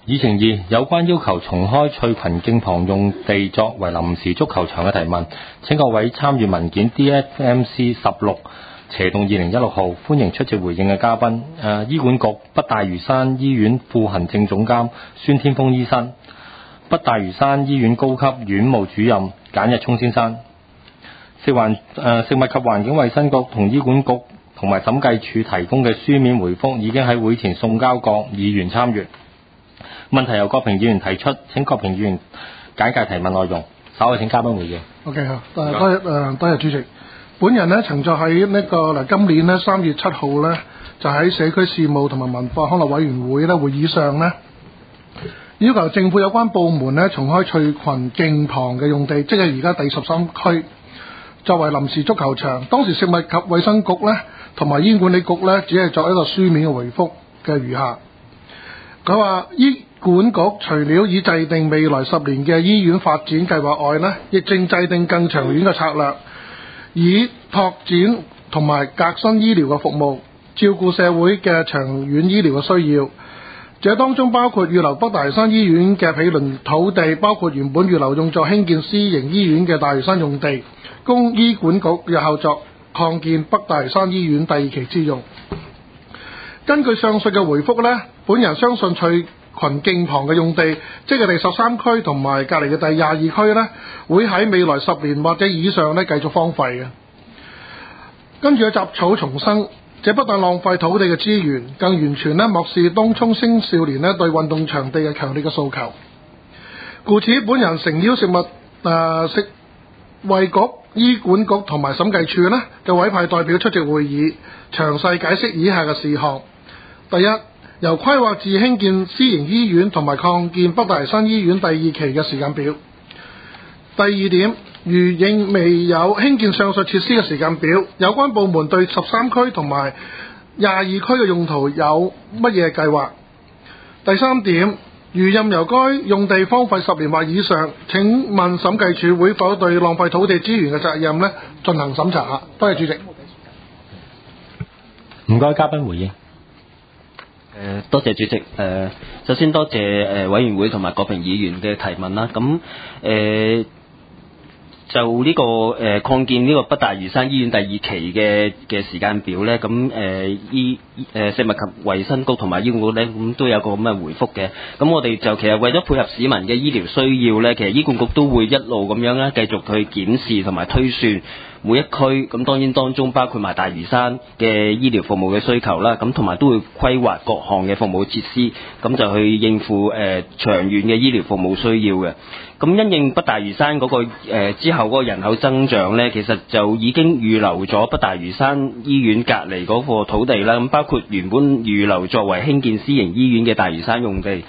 議程2有關要求重開翠群徑旁用地作為臨時足球場嘅提問，請各位參與文件 DFMC 16斜動2016號，歡迎出席回應嘅嘉賓。醫管局北大嶼山醫院副行政總監孫天峰醫生，北大嶼山醫院高級院務主任簡日聰先生。食物及環境衛生局同醫管局同埋審計署提供嘅書面回覆已經喺會前送交各議員參閱。問題由郭平議員提出，請郭平議員簡介提問內容，稍後請嘉賓回應。 OK 好，多謝主席。本人呢曾在喺今年呢3月7號呢，就喺社區事務同埋文化康樂委員會呢會議上呢，要求政府有關部門呢重開翠群徑旁嘅用地，即係而家第13區，作為臨時足球場。當時食物及衛生局呢同埋醫管理局呢，只係作一個書面嘅回覆嘅餘下。佢話醫管局除了已制定未來10年嘅醫院發展計劃外呢，亦正制定更長遠嘅策略，以拓展同埋革新醫療嘅服務，照顧社會嘅長遠醫療嘅需要。這當中包括預留北大嶼山醫院嘅毗鄰土地，包括原本預留用作興建私營醫院嘅大嶼山用地，供醫管局日後作擴建北大嶼山醫院第2期之用。根據上述嘅回覆呢，本人相信翠群徑旁嘅用地，即係第13區同埋隔離嘅第22區呢，會喺未來10年或者以上呢繼續荒廢嘅。跟住雜草叢生，這不但浪費土地嘅資源，更完全呢漠視東涌青少年呢對運動場地嘅強烈嘅訴求。故此，本人誠邀食衞局、醫管局同埋審計署呢嘅委派代表出席會議，詳細解釋以下嘅事項。第一，由規劃至興建私營醫院同埋擴建北大嶼山醫院第2期嘅時間表。第二點，如仍未有興建上述設施嘅時間表，有關部門對13區同埋22區嘅用途有乜嘢計劃？第三點，如任由該用地荒廢10年或以上，請問審計署會否對浪費土地資源嘅責任呢進行審查？多謝主席。 唔該，嘉賓回應。 多謝主席。首先多謝委員會同埋郭平議員嘅提問啦。咁就呢個擴建呢個北大嶼山醫院第2期嘅時間表呢，咁食物及衛生局同埋醫管局呢，咁都有個咁嘅回覆嘅。咁我哋就其實為咗配合市民嘅醫療需要呢，其實醫管局都會一路咁樣呢繼續去檢視同埋推算每一區，咁當然當中包括埋大嶼山嘅醫療服務嘅需求啦，咁同埋都會規劃各項嘅服務設施，咁就去應付長遠嘅醫療服務需要嘅。咁因應北大嶼山嗰個之後嗰個人口增長呢，其實就已經預留咗北大嶼山醫院隔離嗰個土地啦，咁包括原本預留作為興建私營醫院嘅大嶼山用地，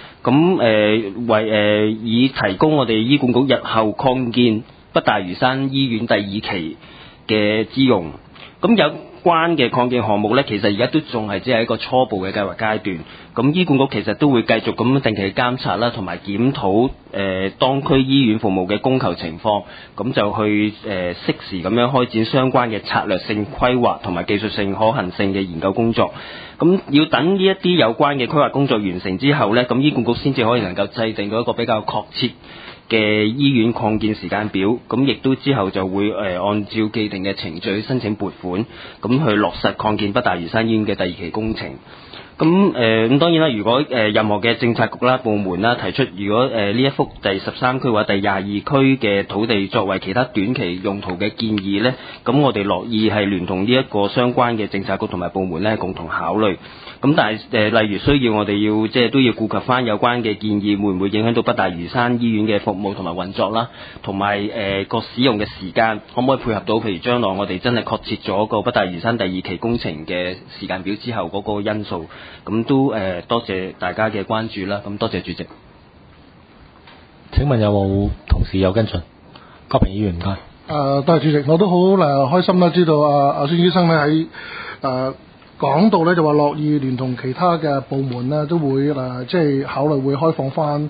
咁以提供我哋醫管局日後擴建北大嶼山醫院第2期嘅資用。咁有關嘅擴建項目呢，其實而家都仲係只係一個初步嘅計劃階段。咁醫管局其實都會繼續咁定期監察啦，同埋檢討當區醫院服務嘅供求情況，咁就去適時咁樣開展相關嘅策略性規劃同埋技術性可行性嘅研究工作。咁要等呢一啲有關嘅規劃工作完成之後呢，咁醫管局先至可以能夠制定到一個比較確切嘅醫院擴建時間表，咁亦都之後就會按照既定嘅程序申請撥款，咁去落實擴建北大嶼山醫院嘅第2期工程。咁當然啦，如果任何嘅政策局啦、部門啦提出，如果呢一幅第13區或第22區嘅土地作為其他短期用途嘅建議呢，咁我哋樂意係聯同呢一個相關嘅政策局同埋部門呢共同考慮。咁但係例如需要我哋要即係都要顧及翻有關嘅建議會唔會影響到北大嶼山醫院嘅服務同埋運作啦，同埋個使用嘅時間可唔可以配合到？譬如將來我哋真係確切咗個北大嶼山第2期工程嘅時間表之後嗰個因素，咁都多謝大家嘅關注啦。咁多謝主席。 請問有冇同事有跟進？郭平議員唔該。 多謝主席，我都好開心啦，知道阿孫醫生咧喺講到咧就話樂意聯同其他嘅部門咧都會即係考慮會開放翻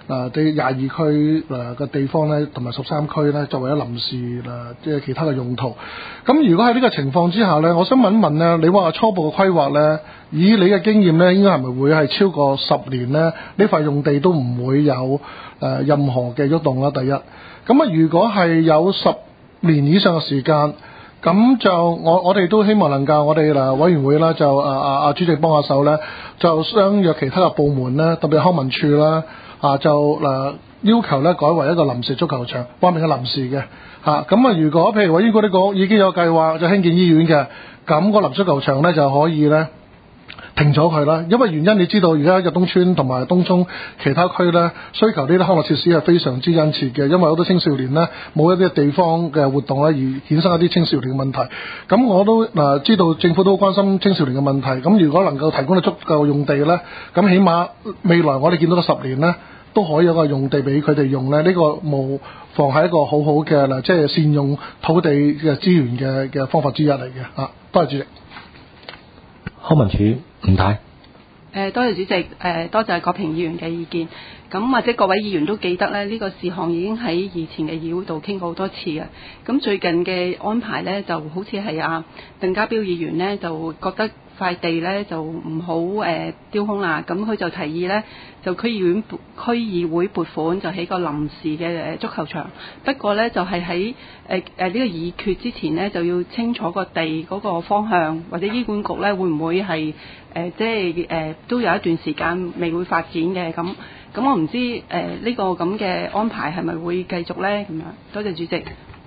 啲22區嘅地方咧，同埋13區咧，作為一臨時即係其他嘅用途。咁如果喺呢個情況之下咧，我想問一問咧，你話初步嘅規劃咧，以你嘅經驗咧，應該係咪會係超過10年咧？呢塊用地都唔會有任何嘅喐動啦。第一，咁啊，如果係有10年以上嘅時間。咁就我哋都希望能夠我哋委員會啦，就主席幫下手咧，就相約其他嘅部門咧，特別康文署啦，就要求咧改為一個臨時足球場，話明係臨時嘅嚇。咁如果譬如委員嗰啲講已經有計劃就興建醫院嘅，咁個臨時足球場咧就可以咧停咗佢啦，因為原因你知道而家日東村同埋東涌其他區咧需求呢啲康樂設施係非常之殷切嘅，因為好多青少年咧冇一啲地方嘅活動咧，而衍生一啲青少年嘅問題。咁我都知道政府都好關心青少年嘅問題。咁如果能夠提供到足夠用地咧，咁起碼未來我哋見到嘅10年咧都可以有個用地俾佢哋用咧。呢個無妨係一個好好嘅即係善用土地嘅資源嘅方法之一嚟嘅嚇。多謝主席。 康文署吳太。 多謝主席，多謝葛平議員嘅意見。咁或者各位議員都記得咧，呢個事項已經喺以前嘅議會度傾過好多次嘅。咁最近嘅安排咧，就好似係鄧家彪議員咧，就覺得塊地咧就唔好丟空啦。咁佢就提議咧，就區議會撥款就起個臨時嘅足球場。不過咧，就係喺呢個議決之前咧，就要清楚個地嗰個方向，或者醫管局咧會唔會係都有一段時間未會發展嘅咁。咁我唔知呢個咁嘅安排係咪會繼續呢？咁樣，多謝主席。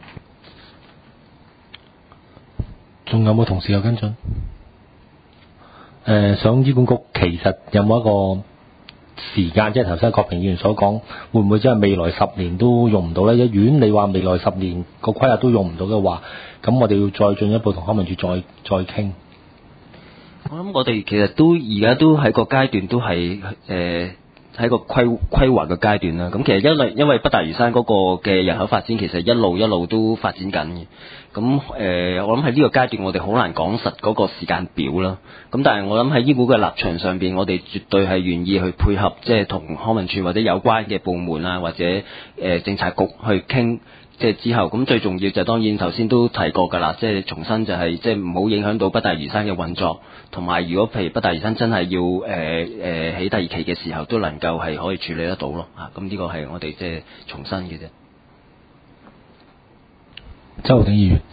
仲有冇同事有跟進？想醫管局其實有冇一個時間，即係頭先葛平議員所講，會唔會即係未來10年都用唔到呢？一院你話未來10年個規劃都用唔到嘅話，咁我哋要再進一步同康文署再傾。 我諗我哋其實都而家都喺個階段都係喺個規劃嘅階段啦。咁其實因為北大嶼山嗰個嘅人口發展其實一路都發展緊嘅。咁我諗喺呢個階段我哋好難講實嗰個時間表啦。咁但係我諗喺醫管局嘅立場上邊，我哋絕對係願意去配合，即係同康文署或者有關嘅部門啊，或者政策局去傾。即係之後，咁最重要就當然頭先都提過㗎啦，即係重新就係即係唔好影響到北大嶼山嘅運作，同埋如果譬如北大嶼山真係要起第2期嘅時候，都能夠係可以處理得到咯嚇。咁呢個係我哋即係重申嘅啫。 周浩鼎議員。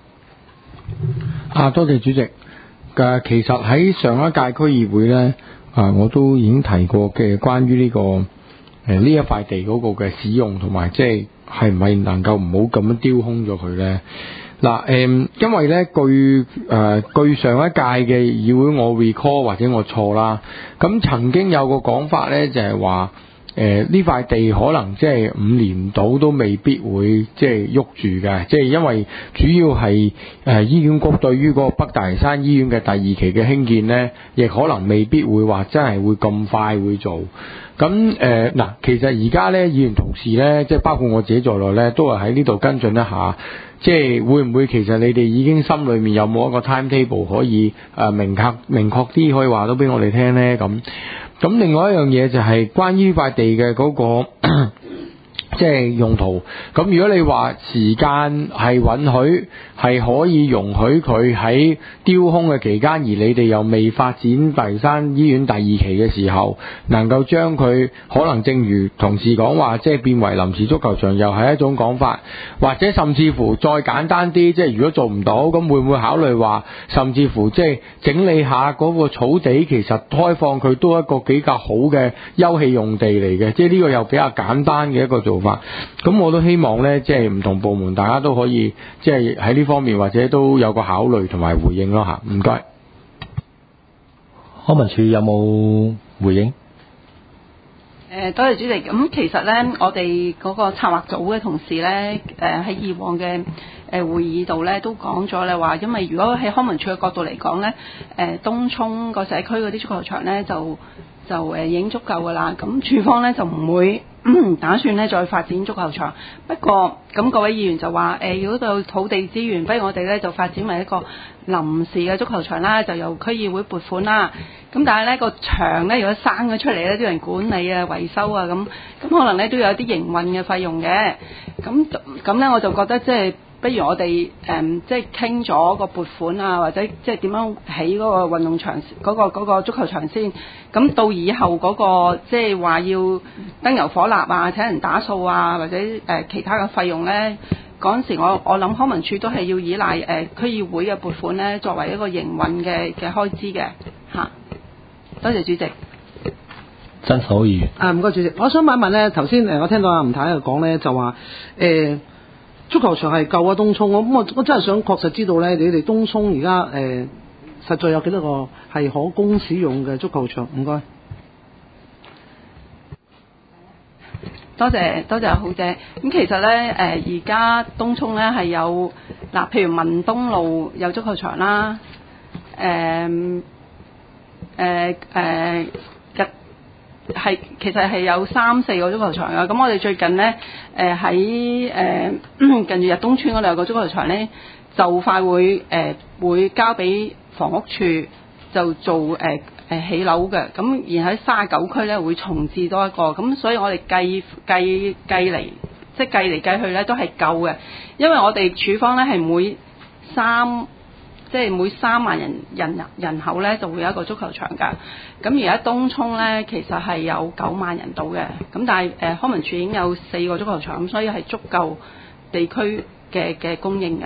多謝主席。其實喺上一屆區議會咧，我都已經提過嘅關於呢個呢一塊地嗰個嘅使用同埋即係唔係能夠唔好咁樣丟空咗佢呢？因為呢，據上一屆嘅議會我 recall 或者我錯啦，咁曾經有個講法呢，就係話呢塊地可能即係5年到都未必會即係喐住嘅，即係因為主要係醫院局對於嗰個北大嶼山醫院嘅第2期嘅興建呢，亦可能未必會話真係會咁快會做。咁其實而家咧，議員同事咧，即係包括我自己在內咧，都係喺呢度跟進一下，即係會唔會其實你哋已經心裏面有冇一個 timetable 可以明確啲可以話到俾我哋聽咧？咁另外一樣嘢就係關於塊地嘅嗰個即係用途。咁如果你話時間係允許，係可以容許佢喺丟空嘅期間，而你哋又未發展大嶼山醫院第2期嘅時候，能夠將佢可能正如同事講話，即係變為臨時足球場，又係一種講法。或者甚至乎再簡單啲，即係如果做唔到，咁會唔會考慮話，甚至乎即係整理下嗰個草地，其實開放佢都係一個比較好嘅休憩用地嚟嘅，即係呢個又比較簡單嘅一個做法。咁我都希望呢，即係唔同部門大家都可以即係喺呢方面或者都有個考慮同埋回應咯嚇。唔該。 康文署有冇回應？ 多謝主席。咁其實咧，我哋嗰個策劃組嘅同事咧，喺以往嘅會議度咧都講咗咧話，因為如果喺康文署嘅角度嚟講咧，東涌個社區嗰啲足球場咧就已經足夠噶啦。咁署方咧就唔會打算咧再發展足球場。不過咁各位議員就話如果到土地資源，不如我哋咧就發展為一個臨時嘅足球場啦，就由區議會撥款啦。咁但係咧個場咧如果生咗出嚟咧，啲人管理啊、維修啊咁可能咧都有啲營運嘅費用嘅。咁咧我就覺得即係不如我哋即係傾咗個撥款啊，或者即係點樣起嗰個運動場嗰個足球場先。咁到以後嗰個即係話要燈油火蠟啊、請人打掃啊，或者其他嘅費用咧，嗰陣時我諗康文署都係要依賴區議會嘅撥款咧，作為一個營運嘅開支嘅嚇。多謝主席。 真可以。 唔該主席，我想問一問咧，頭先我聽到阿吳太喺度講咧，就話足球場係舊啊東涌，我真係想確實知道咧，你哋東涌而家實在有幾多個係可供使用嘅足球場？唔該。 多謝好姐。咁其實咧而家東涌咧係有譬如文東路有足球場啦，其實係有3-4個足球場㗎。咁我哋最近咧喺近住日東村嗰度有個足球場咧，就快會交俾房屋處就做起樓嘅。咁然後喺39區咧會重置多一個。咁所以我哋計嚟即係計嚟計去咧都係夠嘅，因為我哋處方咧係每3萬人口咧就會有一個足球場㗎。咁而家東涌咧其實係有9萬人到嘅，咁但係康文署已經有4個足球場，咁所以係足夠地區嘅供應嘅。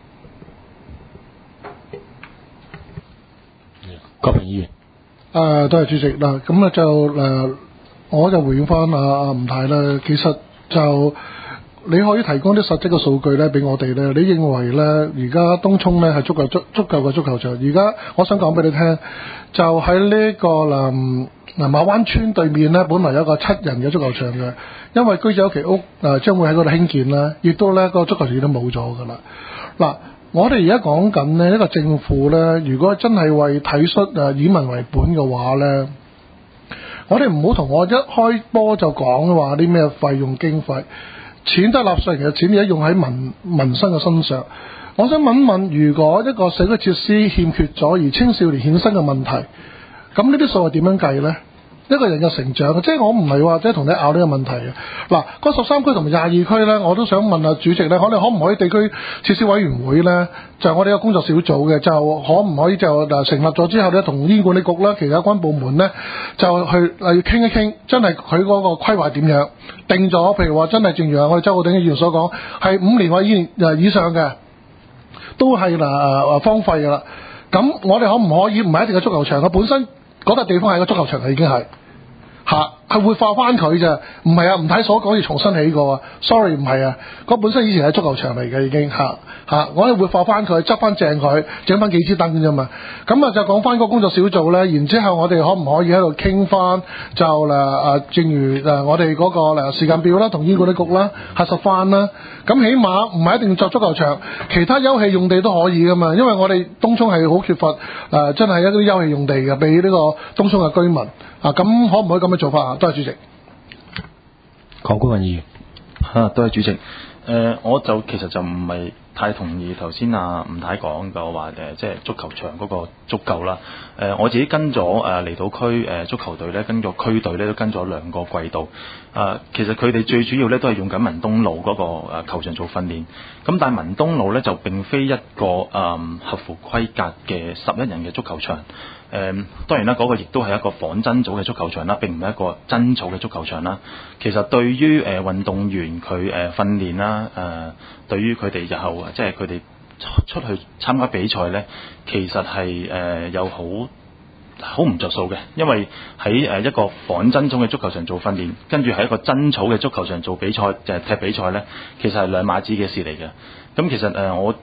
郭平議員。 多謝主席嗱，咁啊就我就回應翻阿吳太啦。其實就你可以提供啲實質嘅數據咧俾我哋咧。你認為咧而家東涌咧係足夠嘅足球場？而家我想講俾你聽，就喺呢個馬灣村對面咧，本來有一個7人嘅足球場嘅，因為居者有其屋將會喺嗰度興建啦，亦都咧個足球場都冇咗噶啦。嗱，我哋而家講緊呢一個政府咧，如果真係為體恤以民為本嘅話咧，我哋唔好同我一開波就講話啲咩費用經費，錢都係納稅人嘅錢，而家用喺民生嘅身上。我想問問，如果一個社區設施欠缺咗，而青少年衍生嘅問題，咁呢啲數係點樣計呢？一個人嘅成長，即係我唔係話即係同你拗呢個問題嘅。嗱，嗰13區同埋22區呢，我都想問下主席呢，我哋可唔可以地區設施委員會呢，就我哋個工作小組嘅，就可唔可以就成立咗之後呢，同醫管局啦、其他關部門呢，就去傾一傾，真係佢嗰個規劃點樣定咗？譬如話真係正如我哋周浩鼎議員所講，係5年或以上嘅，都係荒廢㗎啦。咁我哋可唔可以唔係一定係足球場嘅，本身嗰笪地方係個足球場嘅已經係。係活化翻佢咋，唔係啊！吳太所講要重新起過啊 ，sorry 唔係啊，嗰本身以前係足球場嚟嘅已經我哋活化翻佢，執翻正佢，整翻幾支燈啫嘛。咁就講翻個工作小組咧，然之後我哋可唔可以喺度傾翻就正如我哋嗰個時間表啦，同醫管局啦核實翻啦。咁起碼唔係一定作足球場，其他休憩用地都可以噶嘛。因為我哋東涌係好缺乏真係一啲休憩用地嘅，俾呢個東涌嘅居民。咁可唔可以咁嘅做法啊？多謝主席。 鄺官議員。 多謝主席。我就其實就唔係太同意頭先吳太講嘅話即係足球場嗰個足夠啦。我自己跟咗離島區足球隊咧，跟咗區隊咧都跟咗2個季度。其實佢哋最主要咧都係用緊文東路嗰個球場做訓練。咁但係文東路咧就並非一個合乎規格嘅11人嘅足球場。當然啦，嗰個亦都係一個仿真組嘅足球場啦，並唔係一個真草嘅足球場啦。其實對於運動員佢訓練啦，對於佢哋日後即係佢哋出去參加比賽咧，其實係有好唔着數嘅，因為喺一個仿真種嘅足球場做訓練，跟住喺一個真草嘅足球場做比賽，就係踢比賽咧，其實係兩碼子嘅事嚟嘅。咁其實我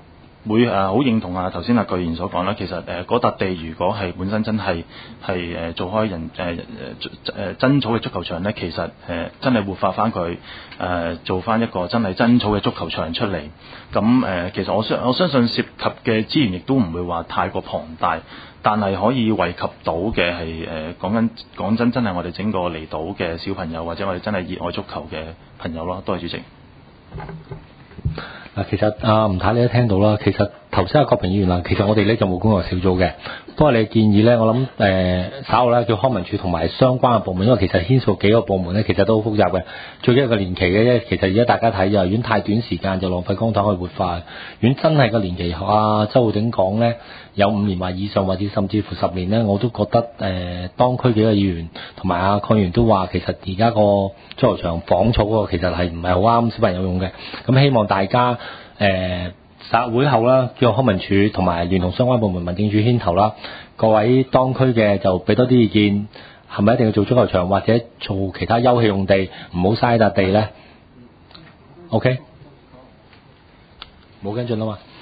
會好認同頭先巨賢所講啦。其實嗰笪地如果係本身真係做開真草嘅足球場咧，其實真係活化翻佢做翻一個真係真草嘅足球場出嚟。咁其實我相信涉及嘅資源亦都唔會話太過龐大，但係可以惠及到嘅係講真係我哋整個離島嘅小朋友，或者我哋真係熱愛足球嘅朋友咯。多謝主席。 嗱，其實吳太你都聽到啦，其實頭先郭平議員啦，其實我哋咧就冇工作小組嘅，不過你建議咧，我諗稍後咧叫康文署同埋相關嘅部門，因為其實牽涉幾個部門咧，其實都好複雜嘅。最緊要個年期嘅啫，其實而家大家睇幼兒園太短時間就浪費公帑去活化，如果真係個年期周浩鼎講咧有5年或以上，或者甚至乎10年咧，我都覺得當區幾個議員同埋鄺議員都話，其實而家個足球場仿草嗰個其實係唔係好啱小朋友用嘅，咁希望大家殺會後啦，叫康文署同埋聯同相關部門民政處牽頭啦，各位當區嘅就俾多啲意見，係咪一定要做足球場或者做其他休憩用地，唔好嘥笪地咧 ？OK，冇跟進啦嘛。